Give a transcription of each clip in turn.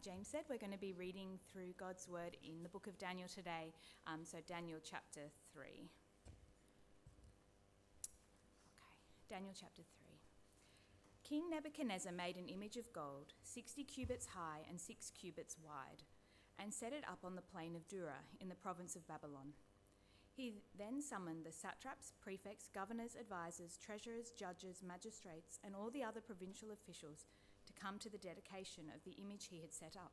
Like James said, we're going to be reading through God's word in the book of Daniel today, so Daniel chapter 3. Okay, Daniel chapter 3. King Nebuchadnezzar made an image of gold, 60 cubits high and 6 cubits wide, and set it up on the plain of Dura in the province of Babylon. He then summoned the satraps, prefects, governors, advisors, treasurers, judges, magistrates, and all the other provincial officials to come to the dedication of the image he had set up.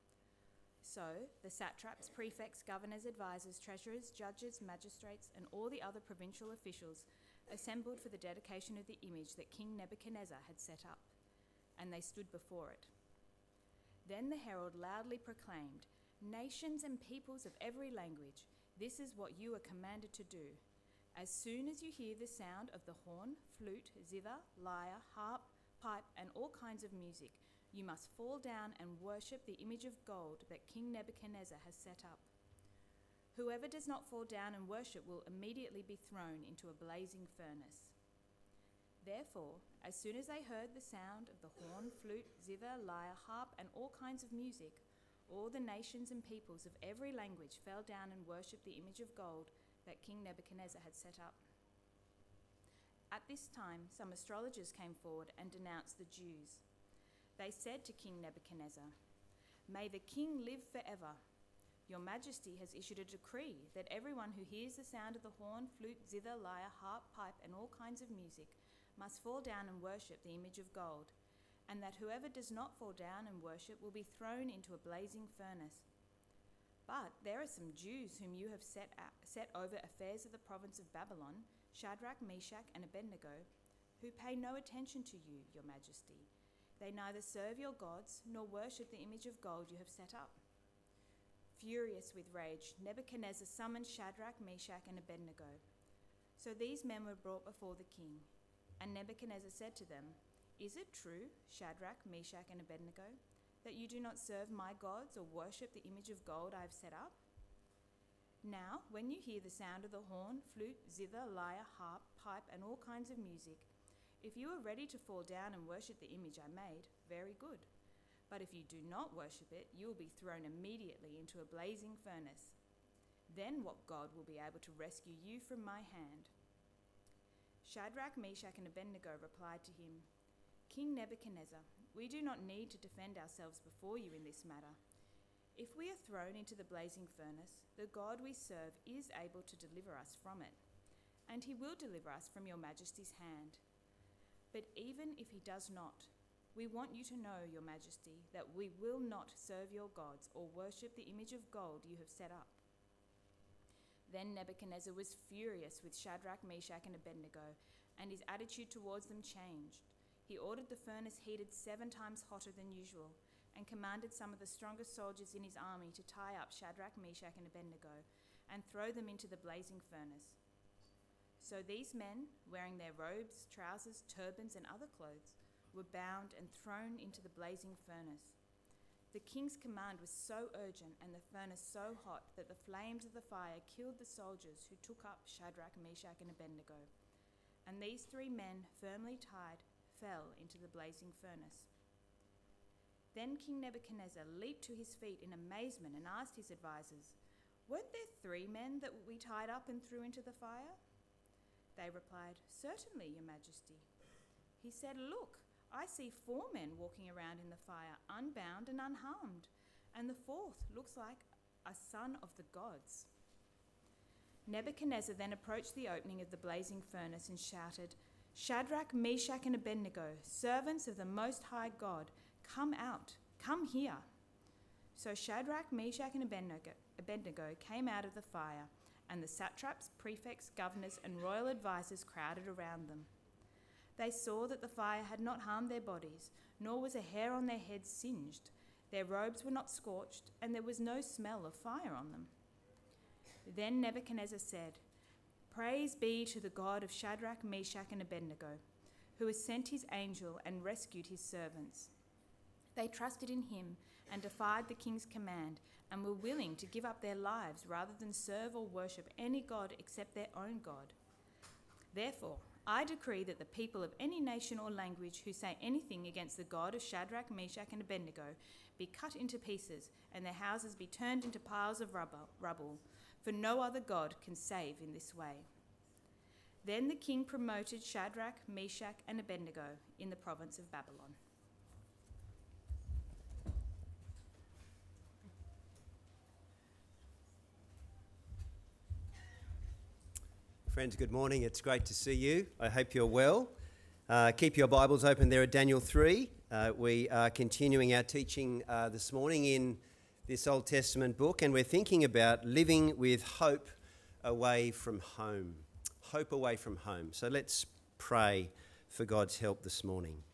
So the satraps, prefects, governors, advisors, treasurers, judges, magistrates, and all the other provincial officials assembled for the dedication of the image that King Nebuchadnezzar had set up, and they stood before it. Then the herald loudly proclaimed, "Nations and peoples of every language, this is what you are commanded to do. As soon as you hear the sound of the horn, flute, zither, lyre, harp, pipe, and all kinds of music, you must fall down and worship the image of gold that King Nebuchadnezzar has set up. Whoever does not fall down and worship will immediately be thrown into a blazing furnace." Therefore, as soon as they heard the sound of the horn, flute, zither, lyre, harp, and all kinds of music, all the nations and peoples of every language fell down and worshipped the image of gold that King Nebuchadnezzar had set up. At this time, some astrologers came forward and denounced the Jews. They said to King Nebuchadnezzar, "May the king live forever. Your Majesty has issued a decree that everyone who hears the sound of the horn, flute, zither, lyre, harp, pipe, and all kinds of music must fall down and worship the image of gold, and that whoever does not fall down and worship will be thrown into a blazing furnace. But there are some Jews whom you have set over affairs of the province of Babylon, Shadrach, Meshach, and Abednego, who pay no attention to you, your Majesty. They neither serve your gods nor worship the image of gold you have set up." Furious with rage, Nebuchadnezzar summoned Shadrach, Meshach, and Abednego. So these men were brought before the king, and Nebuchadnezzar said to them, "Is it true, Shadrach, Meshach, and Abednego, that you do not serve my gods or worship the image of gold I have set up? Now, when you hear the sound of the horn, flute, zither, lyre, harp, pipe, and all kinds of music, if you are ready to fall down and worship the image I made, very good. But if you do not worship it, you will be thrown immediately into a blazing furnace. Then what God will be able to rescue you from my hand?" Shadrach, Meshach, and Abednego replied to him, "King Nebuchadnezzar, we do not need to defend ourselves before you in this matter. If we are thrown into the blazing furnace, the God we serve is able to deliver us from it, and he will deliver us from your Majesty's hand. But even if he does not, we want you to know, your Majesty, that we will not serve your gods or worship the image of gold you have set up." Then Nebuchadnezzar was furious with Shadrach, Meshach, and Abednego, and his attitude towards them changed. He ordered the furnace heated 7 times hotter than usual, and commanded some of the strongest soldiers in his army to tie up Shadrach, Meshach, and Abednego and throw them into the blazing furnace. So these men, wearing their robes, trousers, turbans, and other clothes, were bound and thrown into the blazing furnace. The king's command was so urgent and the furnace so hot that the flames of the fire killed the soldiers who took up Shadrach, Meshach, and Abednego. And these 3 men, firmly tied, fell into the blazing furnace. Then King Nebuchadnezzar leaped to his feet in amazement and asked his advisors, "Weren't there 3 men that we tied up and threw into the fire?" They replied, "Certainly, your Majesty." He said, "Look, I see 4 men walking around in the fire, unbound and unharmed, and the 4th looks like a son of the gods." Nebuchadnezzar then approached the opening of the blazing furnace and shouted, "Shadrach, Meshach, and Abednego, servants of the Most High God, come out, come here." So Shadrach, Meshach, and Abednego came out of the fire, and the satraps, prefects, governors, and royal advisors crowded around them. They saw that the fire had not harmed their bodies, nor was a hair on their heads singed. Their robes were not scorched, and there was no smell of fire on them. Then Nebuchadnezzar said, "Praise be to the God of Shadrach, Meshach, and Abednego, who has sent his angel and rescued his servants. They trusted in him and defied the king's command and were willing to give up their lives rather than serve or worship any god except their own God. Therefore, I decree that the people of any nation or language who say anything against the God of Shadrach, Meshach, and Abednego be cut into pieces, and their houses be turned into piles of rubble, for no other God can save in this way." Then the king promoted Shadrach, Meshach, and Abednego in the province of Babylon. Friends, good morning. It's great to see you. I hope you're well. Keep your Bibles open there at Daniel 3. We are continuing our teaching this morning in this Old Testament book, and we're thinking about living with hope away from home. Hope away from home. So let's pray for God's help this morning.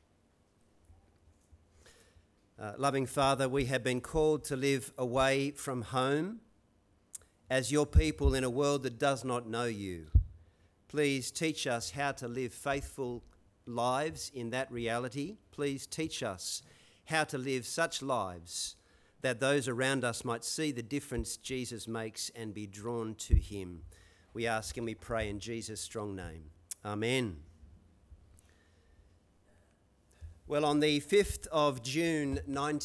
Loving Father, we have been called to live away from home as your people in a world that does not know you. Please teach us how to live faithful lives in that reality. Please teach us how to live such lives that those around us might see the difference Jesus makes and be drawn to him. We ask and we pray in Jesus' strong name. Amen. Well, on the 5th of June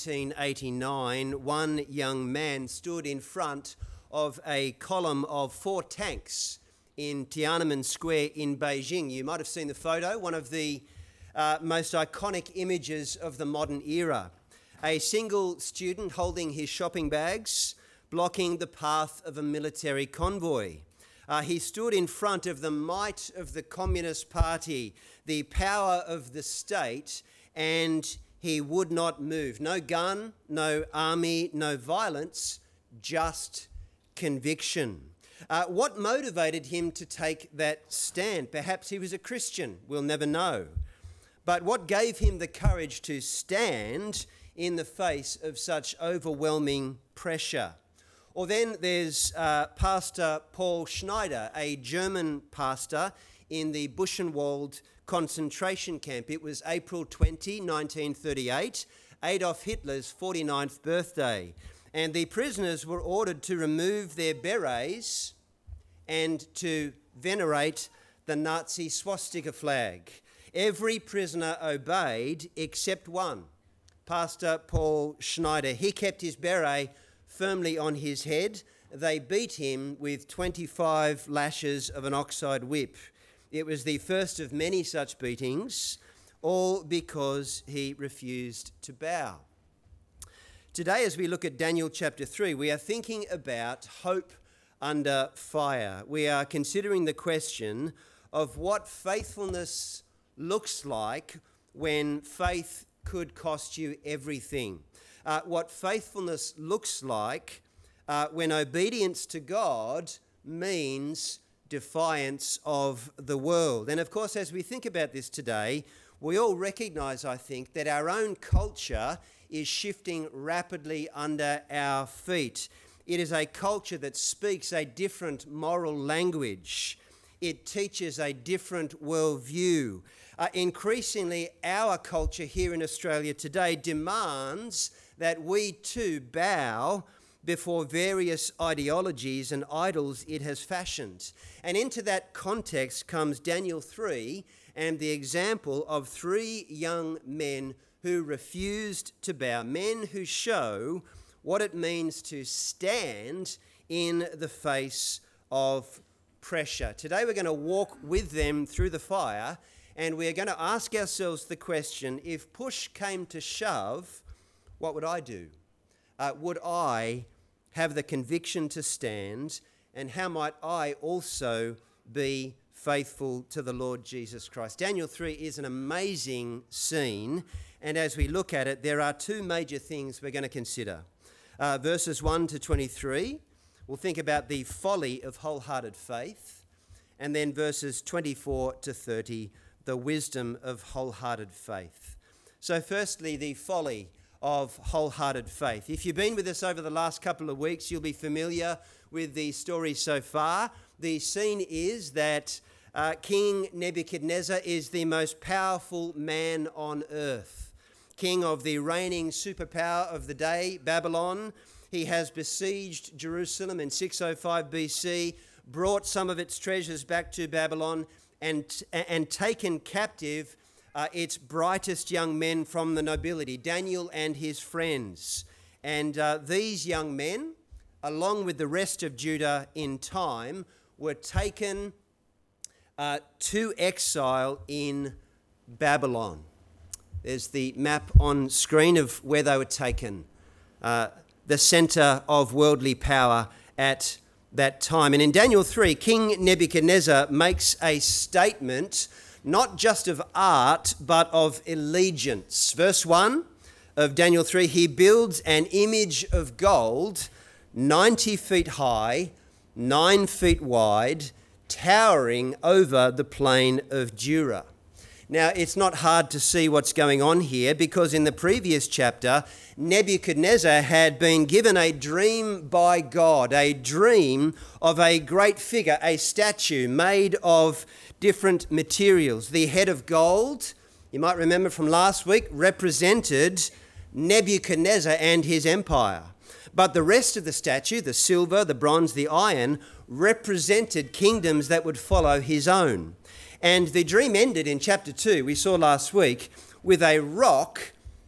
1989, one young man stood in front of a column of 4 tanks in Tiananmen Square in Beijing. You might have seen the photo, one of the most iconic images of the modern era. A single student holding his shopping bags, blocking the path of a military convoy. He stood in front of the might of the Communist Party, the power of the state, and he would not move. No gun, no army, no violence, just conviction. What motivated him to take that stand? Perhaps he was a Christian, we'll never know. But what gave him the courage to stand in the face of such overwhelming pressure? Or then there's Pastor Paul Schneider, a German pastor in the Buchenwald concentration camp. It was April 20, 1938, Adolf Hitler's 49th birthday. And the prisoners were ordered to remove their berets and to venerate the Nazi swastika flag. Every prisoner obeyed except one, Pastor Paul Schneider. He kept his beret firmly on his head. They beat him with 25 lashes of an oxide whip. It was the first of many such beatings, all because he refused to bow. Today, as we look at Daniel chapter 3, we are thinking about hope under fire. We are considering the question of what faithfulness looks like when faith could cost you everything. What faithfulness looks like when obedience to God means defiance of the world. And of course, as we think about this today, we all recognise, I think, that our own culture is shifting rapidly under our feet. It is a culture that speaks a different moral language. It teaches a different worldview. Increasingly, our culture here in Australia today demands that we too bow before various ideologies and idols it has fashioned. And into that context comes Daniel 3 and the example of 3 young men who refused to bow, men who show what it means to stand in the face of pressure. Today we're going to walk with them through the fire, and we're going to ask ourselves the question, if push came to shove, what would I do? Would I have the conviction to stand, and how might I also be faithful to the Lord Jesus Christ? Daniel 3 is an amazing scene, and as we look at it, there are 2 major things we're going to consider. Verses 1 to 23, we'll think about the folly of wholehearted faith, and then verses 24 to 30, the wisdom of wholehearted faith. So firstly, the folly of wholehearted faith. If you've been with us over the last couple of weeks, you'll be familiar with the story so far. The scene is that King Nebuchadnezzar is the most powerful man on earth. King of the reigning superpower of the day, Babylon. He has besieged Jerusalem in 605 BC, brought some of its treasures back to Babylon, and taken captive its brightest young men from the nobility, Daniel and his friends. And these young men, along with the rest of Judah in time, were taken to exile in Babylon. There's the map on screen of where they were taken, the centre of worldly power at that time. And in Daniel 3, King Nebuchadnezzar makes a statement not just of art, but of allegiance. Verse 1 of Daniel 3, he builds an image of gold 90 feet high, 9 feet wide, towering over the plain of Dura. Now, it's not hard to see what's going on here, because in the previous chapter, Nebuchadnezzar had been given a dream by God, a dream of a great figure, a statue made of different materials. The head of gold, you might remember from last week, represented Nebuchadnezzar and his empire. But the rest of the statue, the silver, the bronze, the iron, represented kingdoms that would follow his own. And the dream ended in chapter 2, we saw last week, with a rock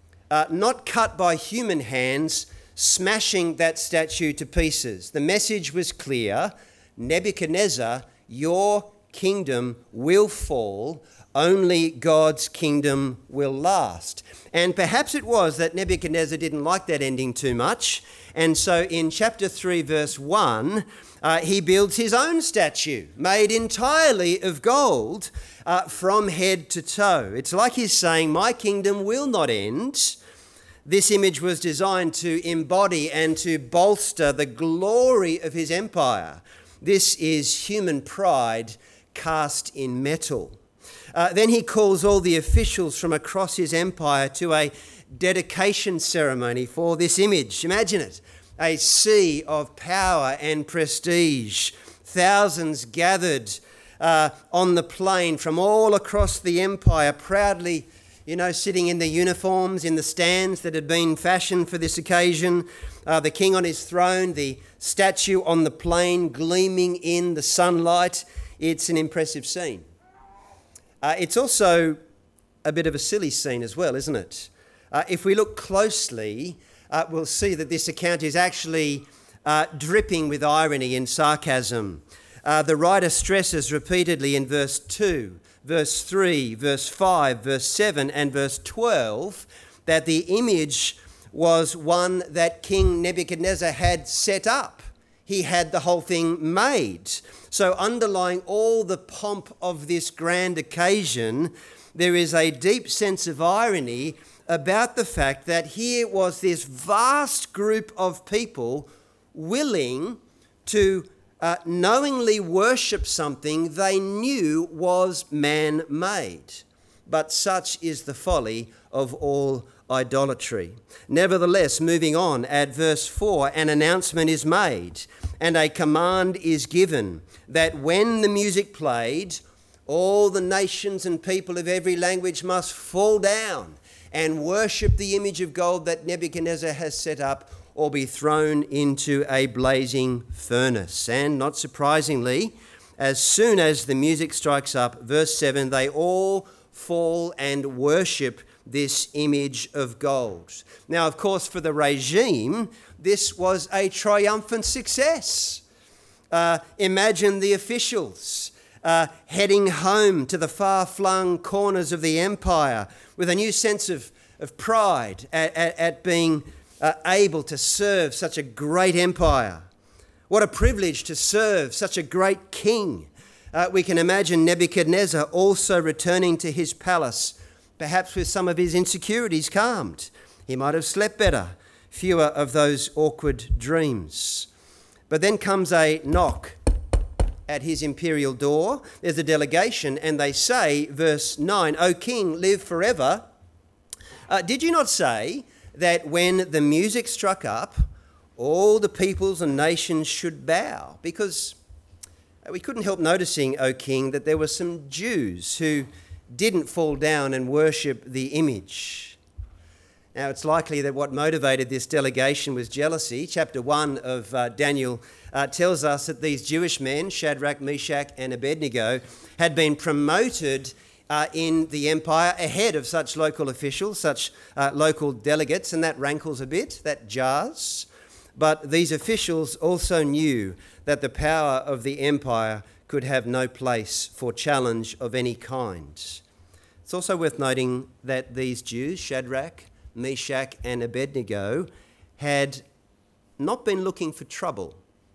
not cut by human hands smashing that statue to pieces. The message was clear: Nebuchadnezzar, your kingdom will fall, only God's kingdom will last. And perhaps it was that Nebuchadnezzar didn't like that ending too much, and so in chapter 3 verse 1 he builds his own statue made entirely of gold from head to toe. It's like he's saying, my kingdom will not end. This image was designed to embody and to bolster the glory of his empire. This is human pride cast in metal. Then he calls all the officials from across his empire to a dedication ceremony for this image. Imagine it, a sea of power and prestige. Thousands gathered on the plain from all across the empire, proudly, sitting in their uniforms in the stands that had been fashioned for this occasion. The king on his throne, the statue on the plain gleaming in the sunlight. It's an impressive scene. It's also a bit of a silly scene as well, isn't it? If we look closely, we'll see that this account is actually dripping with irony and sarcasm. The writer stresses repeatedly in verse 2, verse 3, verse 5, verse 7, and verse 12 that the image was one that King Nebuchadnezzar had set up. He had the whole thing made. So underlying all the pomp of this grand occasion, there is a deep sense of irony about the fact that here was this vast group of people willing to knowingly worship something they knew was man-made. But such is the folly of all idolatry. Nevertheless, moving on at verse 4, an announcement is made and a command is given that when the music played, all the nations and people of every language must fall down and worship the image of gold that Nebuchadnezzar has set up, or be thrown into a blazing furnace. And not surprisingly, as soon as the music strikes up, verse 7, they all fall and worship this image of gold. Now, of course, for the regime, this was a triumphant success. Imagine the officials heading home to the far-flung corners of the empire with a new sense of pride at being able to serve such a great empire. What a privilege to serve such a great king. We can imagine Nebuchadnezzar also returning to his palace, perhaps with some of his insecurities calmed. He might have slept better, fewer of those awkward dreams. But then comes a knock at his imperial door. There's a delegation, and they say, verse 9, "O king, live forever. Did you not say that when the music struck up, all the peoples and nations should bow?" Because we couldn't help noticing, O king, that there were some Jews who didn't fall down and worship the image. Now, it's likely that what motivated this delegation was jealousy. Chapter 1 of Daniel tells us that these Jewish men, Shadrach, Meshach, and Abednego, had been promoted in the empire ahead of such local officials, such local delegates, and that rankles a bit, that jars. But these officials also knew that the power of the empire could have no place for challenge of any kind. It's also worth noting that these Jews, Shadrach, Meshach, and Abednego, had not been looking for trouble.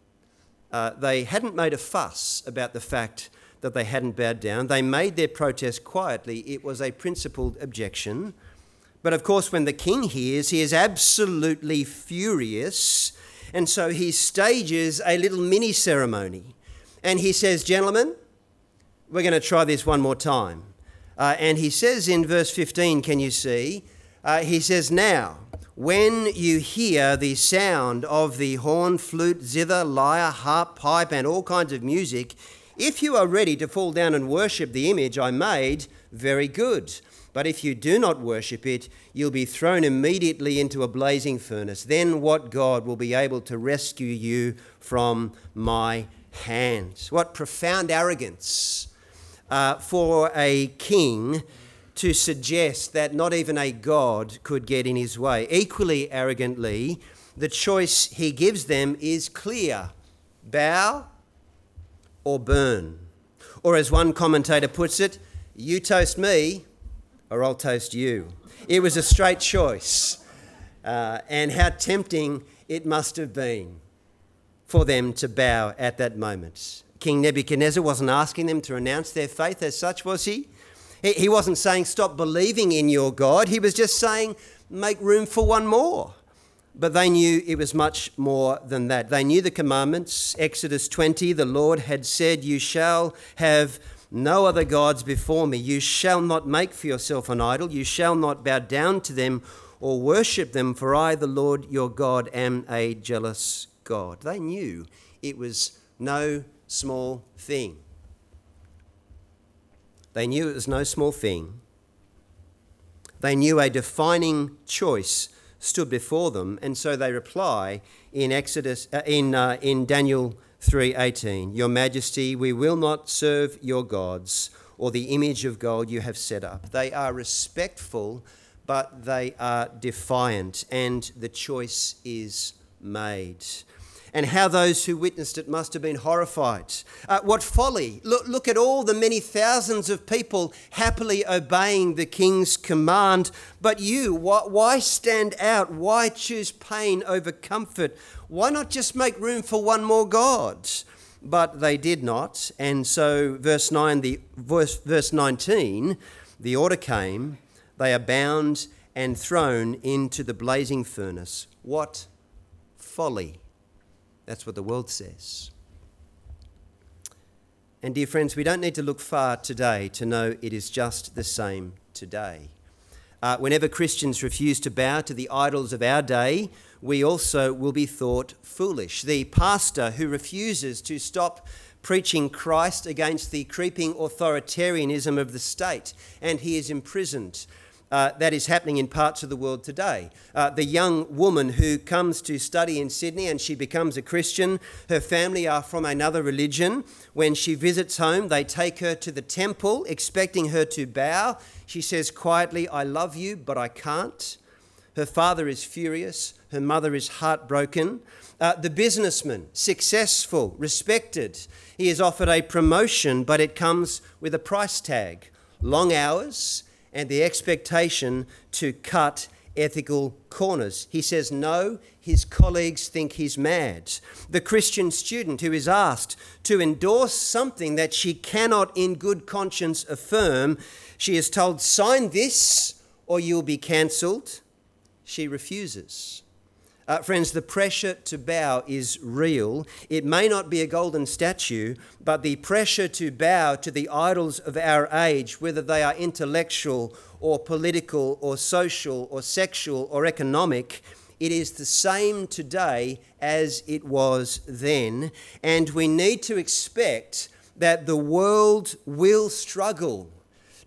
They hadn't made a fuss about the fact that they hadn't bowed down. They made their protest quietly. It was a principled objection. But of course, when the king hears, he is absolutely furious. And so he stages a little mini ceremony. And he says, "Gentlemen, we're going to try this one more time." And he says in verse 15, can you see? He says, "Now, when you hear the sound of the horn, flute, zither, lyre, harp, pipe, and all kinds of music, if you are ready to fall down and worship the image I made, very good. But if you do not worship it, you'll be thrown immediately into a blazing furnace. Then what God will be able to rescue you from my hand?" What profound arrogance for a king to suggest that not even a God could get in his way. Equally arrogantly, the choice he gives them is clear: bow or burn. Or as one commentator puts it, you toast me or I'll toast you. It was a straight choice. And how tempting it must have been for them to bow at that moment. King Nebuchadnezzar wasn't asking them to renounce their faith as such, was he? He wasn't saying stop believing in your God. He was just saying make room for one more. But they knew it was much more than that. They knew the commandments. Exodus 20, the Lord had said, "You shall have no other gods before me. You shall not make for yourself an idol. You shall not bow down to them or worship them, for I, the Lord your God, am a jealous God." They knew it was no small thing. They knew it was no small thing. They knew a defining choice stood before them, and so they reply in Daniel 3:18, "Your Majesty, we will not serve your gods or the image of gold you have set up." They are respectful, but they are defiant, and the choice is made. And how those who witnessed it must have been horrified. What folly. Look at all the many thousands of people happily obeying the king's command. But you, why stand out? Why choose pain over comfort? Why not just make room for one more God? But they did not. And so verse 19, the order came. They are bound and thrown into the blazing furnace. What folly. That's what the world says. And dear friends, we don't need to look far today to know it is just the same today. Whenever Christians refuse to bow to the idols of our day, we also will be thought foolish. The pastor who refuses to stop preaching Christ against the creeping authoritarianism of the state, and he is imprisoned. That is happening in parts of the world today. The young woman who comes to study in Sydney and she becomes a Christian, her family are from another religion. When she visits home, they take her to the temple, expecting her to bow. She says quietly, "I love you, but I can't." Her father is furious. Her mother is heartbroken. The businessman, successful, respected. He is offered a promotion, but it comes with a price tag. Long hours and the expectation to cut ethical corners. He says no, his colleagues think he's mad. The Christian student who is asked to endorse something that she cannot in good conscience affirm, she is told, "Sign this or you'll be cancelled." She refuses. Friends, the pressure to bow is real. It may not be a golden statue, but the pressure to bow to the idols of our age, whether they are intellectual or political or social or sexual or economic, it is the same today as it was then. And we need to expect that the world will struggle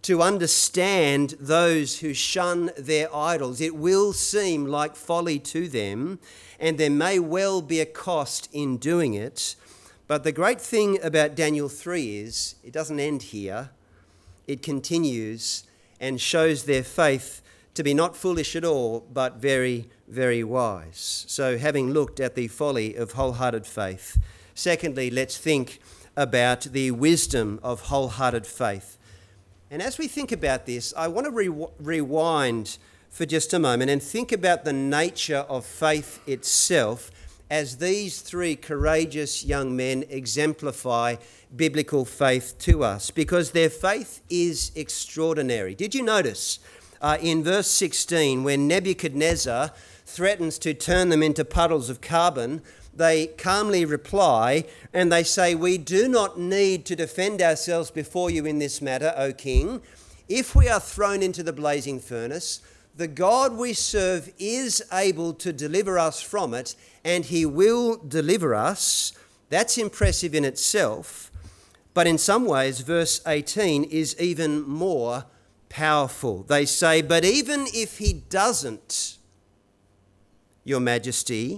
to understand those who shun their idols. It will seem like folly to them, and there may well be a cost in doing it. But the great thing about Daniel 3 is it doesn't end here. It continues and shows their faith to be not foolish at all, but very, very wise. So having looked at the folly of wholehearted faith, secondly, let's think about the wisdom of wholehearted faith. And as we think about this, I want to rewind for just a moment and think about the nature of faith itself as these three courageous young men exemplify biblical faith to us, because their faith is extraordinary. Did you notice in verse 16, when Nebuchadnezzar threatens to turn them into puddles of carbon, they calmly reply and they say, "We do not need to defend ourselves before you in this matter, O king. If we are thrown into the blazing furnace, the God we serve is able to deliver us from it, and he will deliver us." That's impressive in itself. But in some ways, verse 18 is even more powerful. They say, "But even if he doesn't, Your Majesty,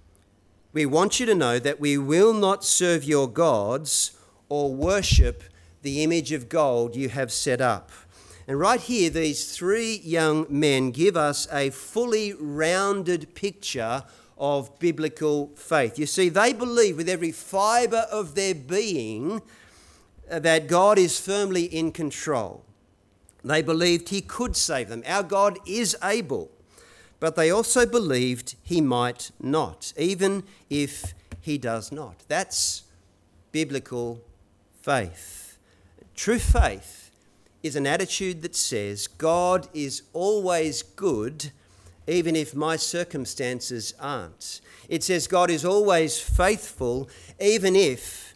we want you to know that we will not serve your gods or worship the image of gold you have set up." And right here, these three young men give us a fully rounded picture of biblical faith. You see, they believe with every fibre of their being that God is firmly in control. They believed he could save them. Our God is able. But they also believed he might not, even if he does not. That's biblical faith. True faith is an attitude that says God is always good, even if my circumstances aren't. It says God is always faithful, even if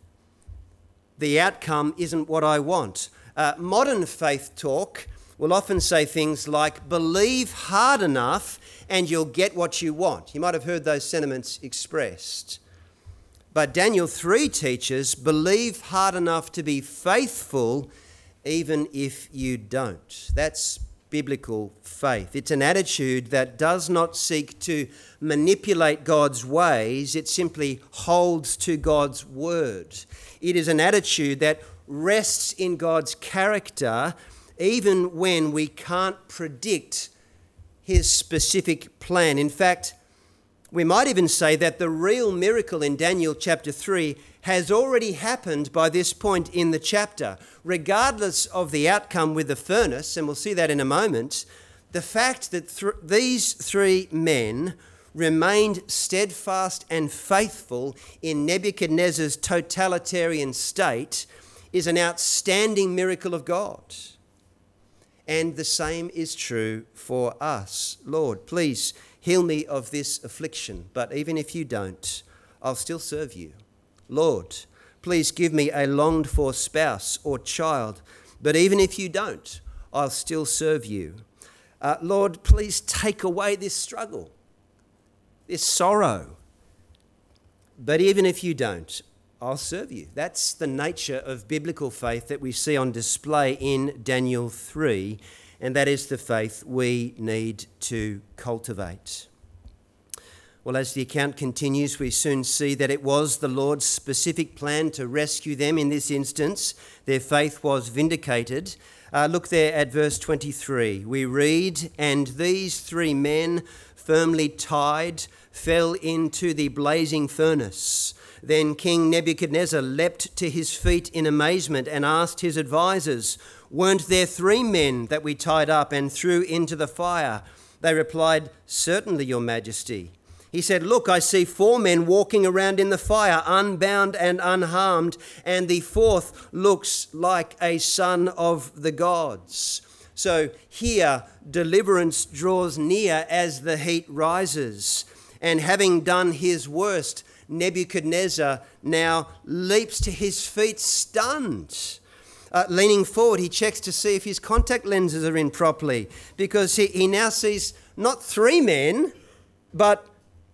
the outcome isn't what I want. Modern faith talk will often say things like, "Believe hard enough and you'll get what you want." You might have heard those sentiments expressed. But Daniel 3 teaches, "Believe hard enough to be faithful even if you don't." That's biblical faith. It's an attitude that does not seek to manipulate God's ways. It simply holds to God's word. It is an attitude that rests in God's character even when we can't predict his specific plan. In fact, we might even say that the real miracle in Daniel chapter 3 has already happened by this point in the chapter. Regardless of the outcome with the furnace, and we'll see that in a moment, the fact that these three men remained steadfast and faithful in Nebuchadnezzar's totalitarian state is an outstanding miracle of God. And the same is true for us. "Lord, please heal me of this affliction, but even if you don't, I'll still serve you. Lord, please give me a longed-for spouse or child, but even if you don't, I'll still serve you. Lord, please take away this struggle, this sorrow, but even if you don't, I'll serve you." That's the nature of biblical faith that we see on display in Daniel 3, and that is the faith we need to cultivate. Well, as the account continues, we soon see that it was the Lord's specific plan to rescue them in this instance. Their faith was vindicated. Look there at verse 23. We read, "And these three men, firmly tied, fell into the blazing furnace. Then King Nebuchadnezzar leapt to his feet in amazement and asked his advisors, 'Weren't there 3 men that we tied up and threw into the fire?' They replied, 'Certainly, Your Majesty.' He said, 'Look, I see 4 men walking around in the fire, unbound and unharmed, and the 4th looks like a son of the gods.'" So here, deliverance draws near as the heat rises. And having done his worst, Nebuchadnezzar now leaps to his feet stunned. Leaning forward, he checks to see if his contact lenses are in properly, because he now sees not 3 men, but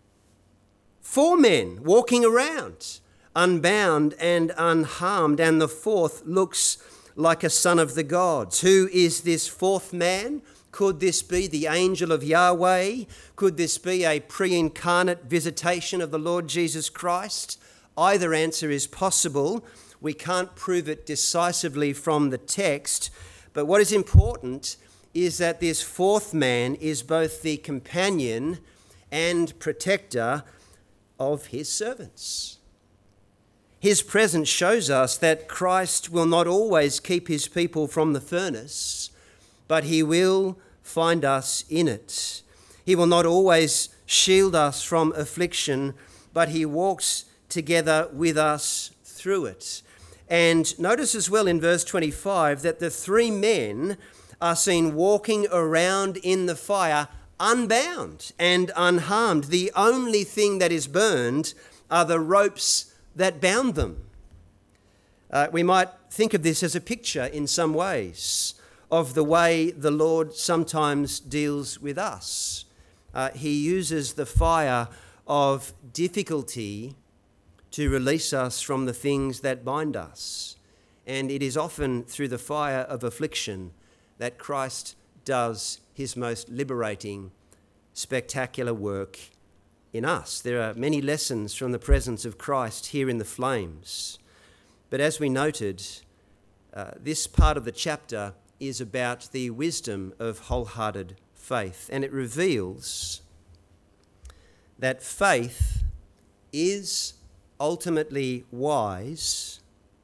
4 men walking around, unbound and unharmed, and the 4th looks like a son of the gods. Who is this fourth man? Could this be the angel of Yahweh? Could this be a pre-incarnate visitation of the Lord Jesus Christ? Either answer is possible. We can't prove it decisively from the text, but what is important is that this fourth man is both the companion and protector of his servants. His presence shows us that Christ will not always keep his people from the furnace, but he will find us in it. He will not always shield us from affliction, but he walks together with us through it. And notice as well in verse 25 that the three men are seen walking around in the fire unbound and unharmed. The only thing that is burned are the ropes that bound them. We might think of this as a picture in some ways of the way the Lord sometimes deals with us. He uses the fire of difficulty to release us from the things that bind us. And it is often through the fire of affliction that Christ does his most liberating, spectacular work in us. There are many lessons from the presence of Christ here in the flames. But as we noted, this part of the chapter is about the wisdom of wholehearted faith, and it reveals that faith is ultimately wise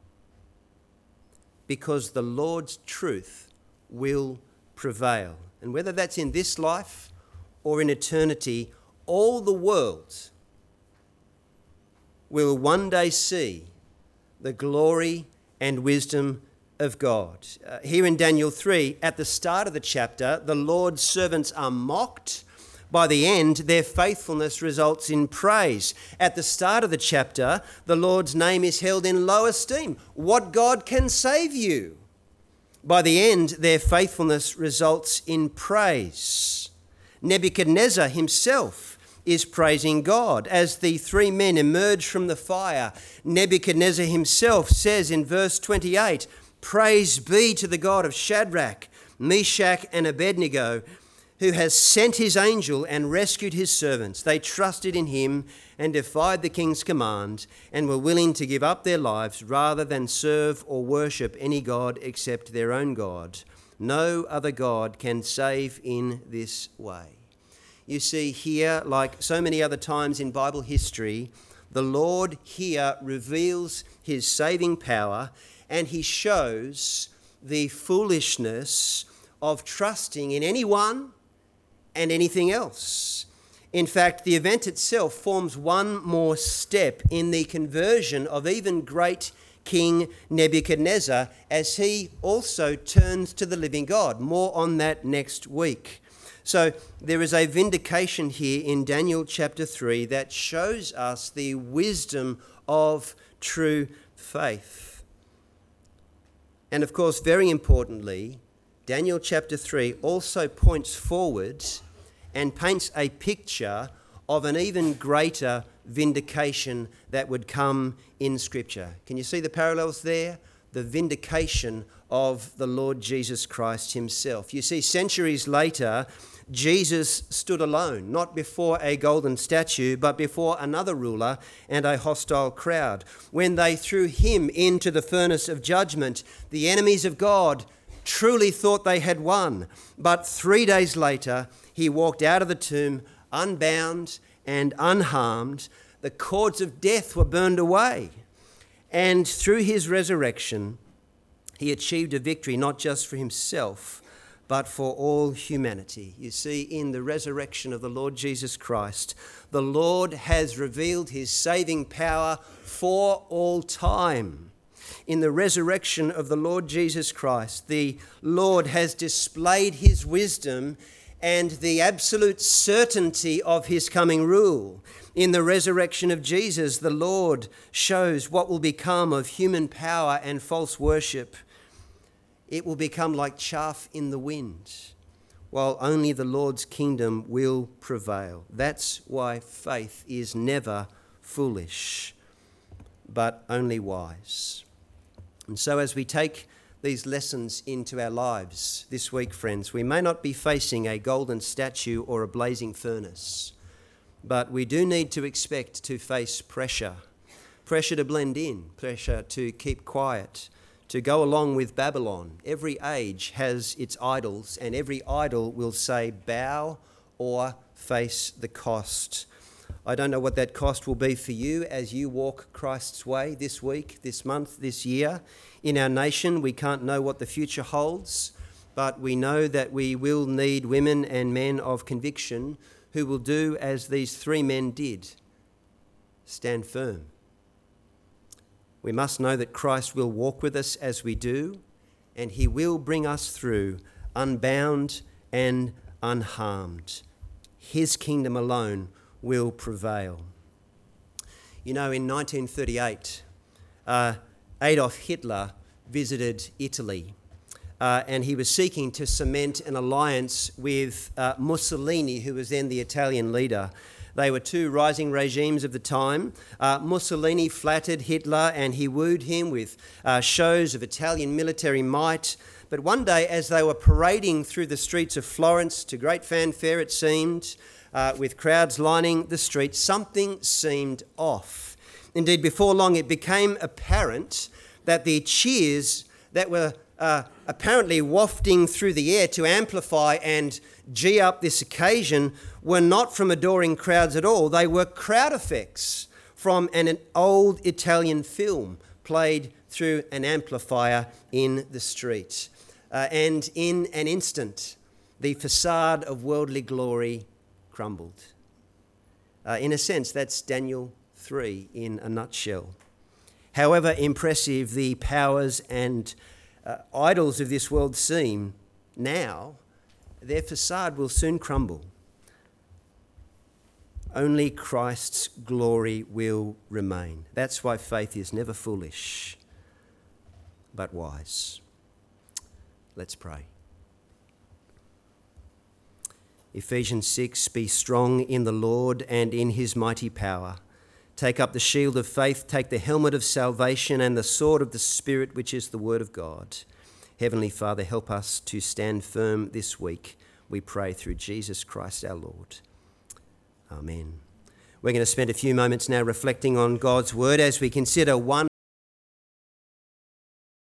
because the Lord's truth will prevail. And whether that's in this life or in eternity, all the world will one day see the glory and wisdom of God. Here in Daniel 3, at the start of the chapter, the Lord's servants are mocked. By the end, their faithfulness results in praise. At the start of the chapter, the Lord's name is held in low esteem. What God can save you? By the end, their faithfulness results in praise. Nebuchadnezzar himself is praising God. As the three men emerge from the fire, Nebuchadnezzar himself says in verse 28, "Praise be to the God of Shadrach, Meshach, and Abednego, who has sent his angel and rescued his servants. They trusted in him and defied the king's command and were willing to give up their lives rather than serve or worship any god except their own God. No other God can save in this way." You see here, like so many other times in Bible history, the Lord here reveals his saving power, and he shows the foolishness of trusting in anyone and anything else. In fact, the event itself forms one more step in the conversion of even great King Nebuchadnezzar as he also turns to the living God. More on that next week. So there is a vindication here in Daniel chapter 3 that shows us the wisdom of true faith. And of course, very importantly, Daniel chapter 3 also points forward and paints a picture of an even greater vindication that would come in Scripture. Can you see the parallels there? The vindication of the Lord Jesus Christ himself. You see, centuries later, Jesus stood alone, not before a golden statue, but before another ruler and a hostile crowd. When they threw him into the furnace of judgment, the enemies of God truly thought they had won. But 3 days later, he walked out of the tomb unbound and unharmed. The cords of death were burned away. And through his resurrection, he achieved a victory not just for himself, but for all humanity. You see, in the resurrection of the Lord Jesus Christ, the Lord has revealed his saving power for all time. In the resurrection of the Lord Jesus Christ, the Lord has displayed his wisdom and the absolute certainty of his coming rule. In the resurrection of Jesus, the Lord shows what will become of human power and false worship. It will become like chaff in the wind, while only the Lord's kingdom will prevail. That's why faith is never foolish, but only wise. And so as we take these lessons into our lives this week, friends. We may not be facing a golden statue or a blazing furnace, but we do need to expect to face pressure. Pressure to blend in, pressure to keep quiet, to go along with Babylon. Every age has its idols, and every idol will say bow or face the cost. I don't know what that cost will be for you as you walk Christ's way this week, this month, this year. In our nation, we can't know what the future holds, but we know that we will need women and men of conviction who will do as these three men did: stand firm. We must know that Christ will walk with us as we do, and he will bring us through unbound and unharmed. His kingdom alone will prevail. You know, in 1938, Adolf Hitler visited Italy, and he was seeking to cement an alliance with Mussolini, who was then the Italian leader. They were two rising regimes of the time. Mussolini flattered Hitler and he wooed him with shows of Italian military might. But one day, as they were parading through the streets of Florence, to great fanfare it seemed, with crowds lining the streets, something seemed off. Indeed, before long it became apparent that the cheers that were apparently wafting through the air to amplify and gee up this occasion were not from adoring crowds at all. They were crowd effects from an old Italian film played through an amplifier in the street. And in an instant, the facade of worldly glory crumbled. In a sense, that's Daniel 3 in a nutshell. However impressive the powers and idols of this world seem now, their facade will soon crumble. Only Christ's glory will remain. That's why faith is never foolish, but wise. Let's pray. Ephesians 6, be strong in the Lord and in his mighty power. Take up the shield of faith, take the helmet of salvation and the sword of the Spirit, which is the word of God. Heavenly Father, help us to stand firm this week, we pray through Jesus Christ our Lord. Amen. We're going to spend a few moments now reflecting on God's word as we consider one